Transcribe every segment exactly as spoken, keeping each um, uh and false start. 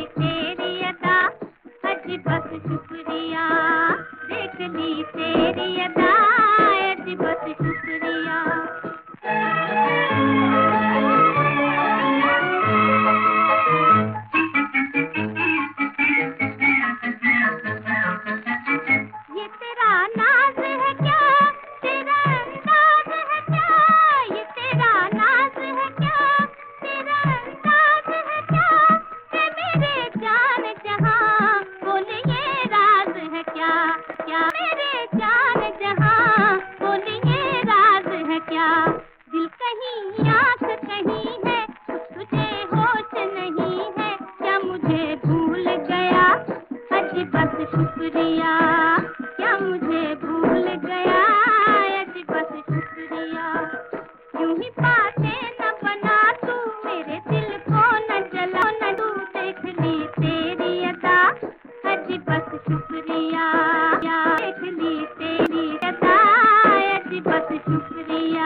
ली तेरी अदा, अजी बस शुक्रिया, देख ली तेरी अदा, अजी बस शुक्रिया। ये तेरा नाज है क्या, तेरा अंदाज है क्या, ये तेरा नाज है क्या, तेरा अंदाज है क्या, है मेरे जान जहां, बोल ये राज है क्या, क्या मेरे जान जहां, बोल ये राज है क्या। दिल कहीं आंख कहीं है, तुझे होश नहीं है, क्या मुझे भूल गया, अजी बस शुक्रिया, क्या मुझे भूल गया, अजी बस शुक्रिया। यूं ही बातें न बना तू, मेरे दिल को न जला न तू, देख ली तेरी अदा, अजी बस शुक्रिया, देख ली तेरी अदा, अजी बस शुक्रिया।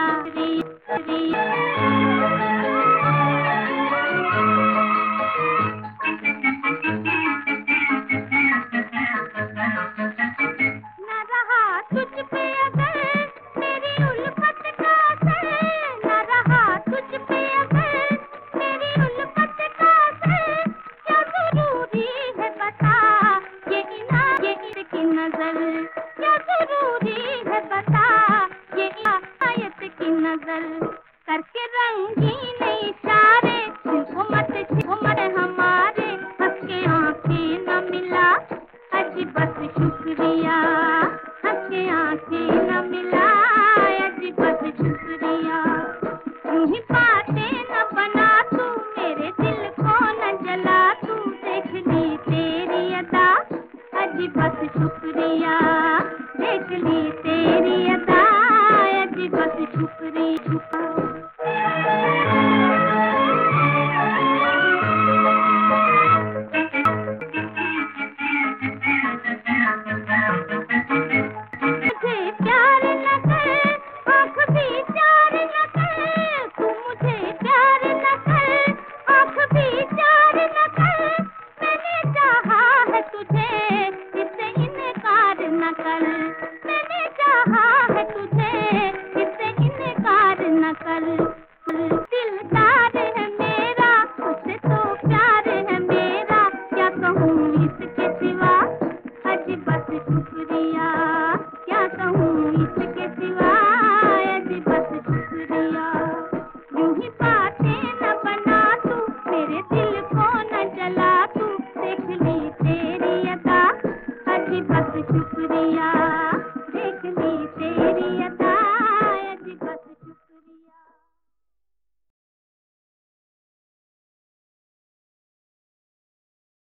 न रहा तुझ पे अगर मेरी उल्फत का असर, न रहा तुझ पे अगर मेरी उल्फत का असर, क्या जरूरी है बता ये इनायत ये की नजर, क्या जरूरी है बता ये इनायत की नजर। करके रंगीन इशारे दिल मत मत हमारे, हंस के आंखें न मिला, अजी बस शुक्रिया, हंस के आंखें न मिला, अजी बस शुक्रिया। यूं ही बातें न बना तू, मेरे दिल को न जला तू, देख ली तेरी अदा, अजी बस शुक्रिया, देख ली